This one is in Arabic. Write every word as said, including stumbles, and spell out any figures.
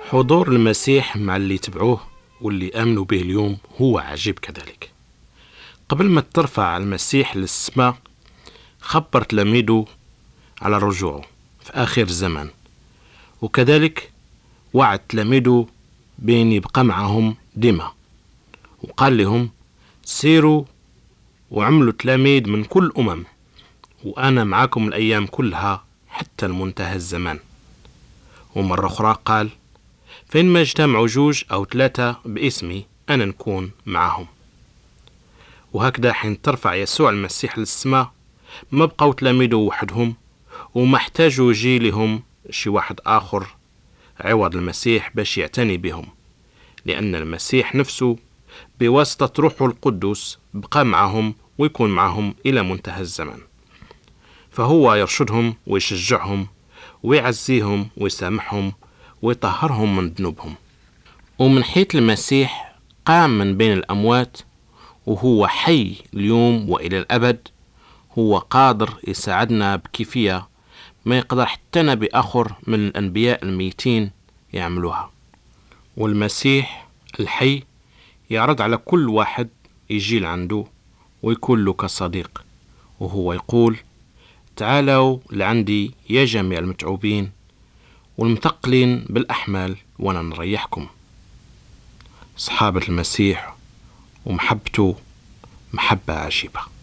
حضور المسيح مع اللي تبعوه واللي آمنوا به اليوم هو عجيب كذلك. قبل ما ترفع المسيح للسماء خبر تلاميذه على رجوعه في آخر الزمان، وكذلك وعد تلاميذه بين يبقى معهم ديما، وقال لهم سيروا وعملوا تلاميذ من كل أمم، وأنا معكم الأيام كلها حتى المنتهى الزمان. ومرة أخرى قال فإنما اجتمعوا جوج أو ثلاثة باسمي أنا نكون معهم. وهكذا حين ترفع يسوع المسيح للسماء ما بقوا تلاميذه وحدهم، وما احتاجوا يجي لهم شي واحد آخر عوض المسيح باش يعتني بهم، لأن المسيح نفسه بواسطة روحه القدس بقى معهم ويكون معهم إلى منتهى الزمان. فهو يرشدهم ويشجعهم ويعزيهم ويسامحهم ويطهرهم من ذنوبهم. ومن حيث المسيح قام من بين الأموات وهو حي اليوم وإلى الأبد، هو قادر يساعدنا بكيفية ما يقدر حتى نبي آخر من الأنبياء الميتين يعملوها. والمسيح الحي يعرض على كل واحد يجي عنده ويكون له كصديق، وهو يقول تعالوا لعندي يا جميع المتعوبين والمثقلين بالأحمال وأنا نريحكم. صحابة المسيح ومحبته محبة عجيبة.